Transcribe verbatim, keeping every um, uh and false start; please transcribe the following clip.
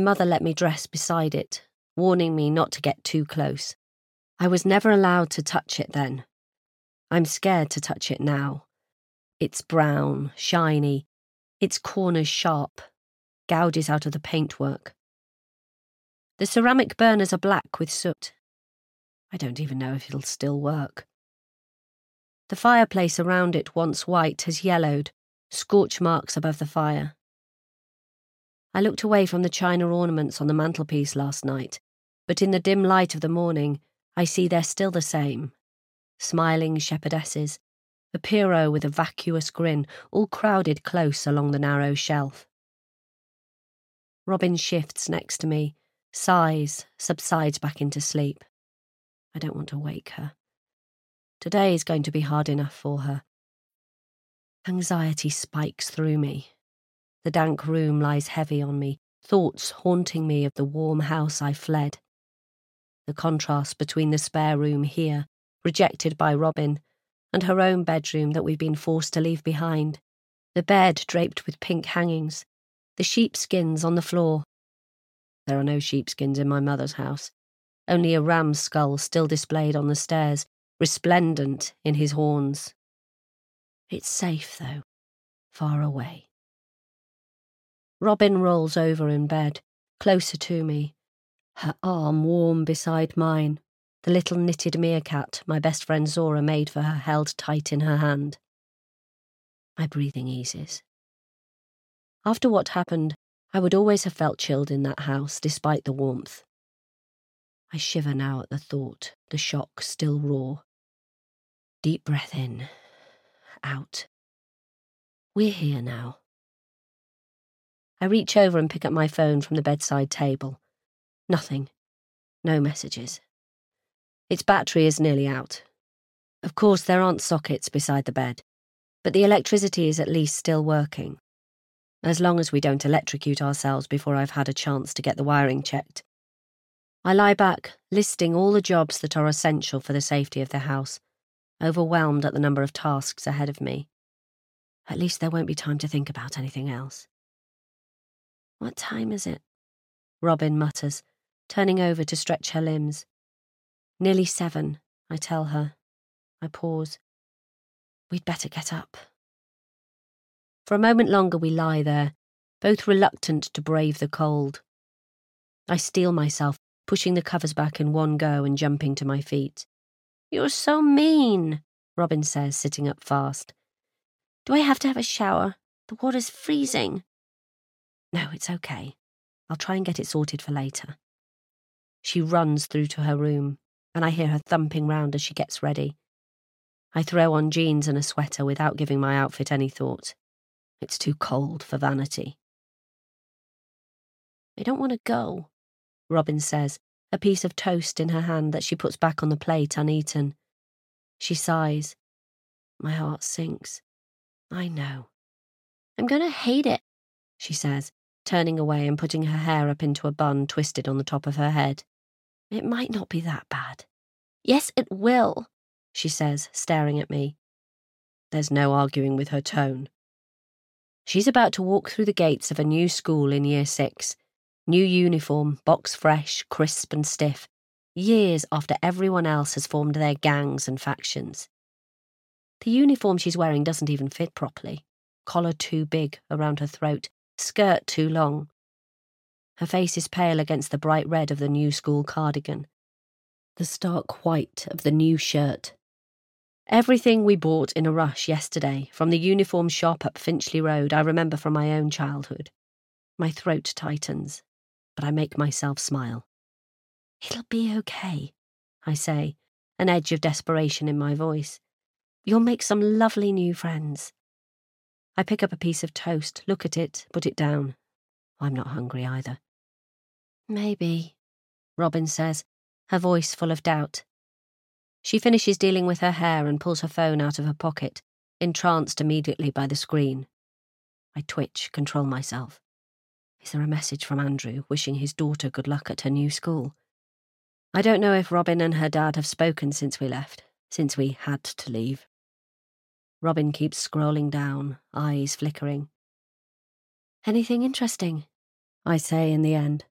Mother let me dress beside it, warning me not to get too close. I was never allowed to touch it then. I'm scared to touch it now. It's brown, shiny, its corners sharp, gouges out of the paintwork. The ceramic burners are black with soot. I don't even know if it'll still work. The fireplace around it, once white, has yellowed, scorch marks above the fire. I looked away from the china ornaments on the mantelpiece last night, but in the dim light of the morning, I see they're still the same. Smiling shepherdesses, a Pierrot with a vacuous grin, all crowded close along the narrow shelf. Robin shifts next to me, sighs, subsides back into sleep. I don't want to wake her. Today is going to be hard enough for her. Anxiety spikes through me. The dank room lies heavy on me, thoughts haunting me of the warm house I fled. The contrast between the spare room here, rejected by Robin, and her own bedroom that we've been forced to leave behind. The bed draped with pink hangings, the sheepskins on the floor. There are no sheepskins in my mother's house, only a ram's skull still displayed on the stairs, resplendent in his horns. It's safe, though, far away. Robin rolls over in bed, closer to me, her arm warm beside mine, the little knitted meerkat my best friend Zora made for her held tight in her hand. My breathing eases. After what happened, I would always have felt chilled in that house, despite the warmth. I shiver now at the thought, the shock still raw. Deep breath in, out. We're here now. I reach over and pick up my phone from the bedside table. Nothing. No messages. Its battery is nearly out. Of course, there aren't sockets beside the bed, but the electricity is at least still working. As long as we don't electrocute ourselves before I've had a chance to get the wiring checked. I lie back, listing all the jobs that are essential for the safety of the house, overwhelmed at the number of tasks ahead of me. At least there won't be time to think about anything else. What time is it? Robin mutters, turning over to stretch her limbs. Nearly seven, I tell her. I pause. We'd better get up. For a moment longer we lie there, both reluctant to brave the cold. I steel myself, pushing the covers back in one go and jumping to my feet. You're so mean, Robin says, sitting up fast. Do I have to have a shower? The water's freezing. No, it's okay. I'll try and get it sorted for later. She runs through to her room, and I hear her thumping round as she gets ready. I throw on jeans and a sweater without giving my outfit any thought. It's too cold for vanity. I don't want to go, Robin says, a piece of toast in her hand that she puts back on the plate uneaten. She sighs. My heart sinks. I know. I'm going to hate it, she says, turning away and putting her hair up into a bun twisted on the top of her head. It might not be that bad. Yes, it will, she says, staring at me. There's no arguing with her tone. She's about to walk through the gates of a new school in year six. New uniform, box fresh, crisp and stiff, years after everyone else has formed their gangs and factions. The uniform she's wearing doesn't even fit properly. Collar too big around her throat, skirt too long. Her face is pale against the bright red of the new school cardigan, the stark white of the new shirt. Everything we bought in a rush yesterday from the uniform shop up Finchley Road I remember from my own childhood. My throat tightens, but I make myself smile. It'll be okay, I say, an edge of desperation in my voice. You'll make some lovely new friends. I pick up a piece of toast, look at it, put it down. I'm not hungry either. Maybe, Robin says, her voice full of doubt. She finishes dealing with her hair and pulls her phone out of her pocket, entranced immediately by the screen. I twitch, control myself. Is there a message from Andrew wishing his daughter good luck at her new school? I don't know if Robin and her dad have spoken since we left, since we had to leave. Robin keeps scrolling down, eyes flickering. Anything interesting? I say in the end.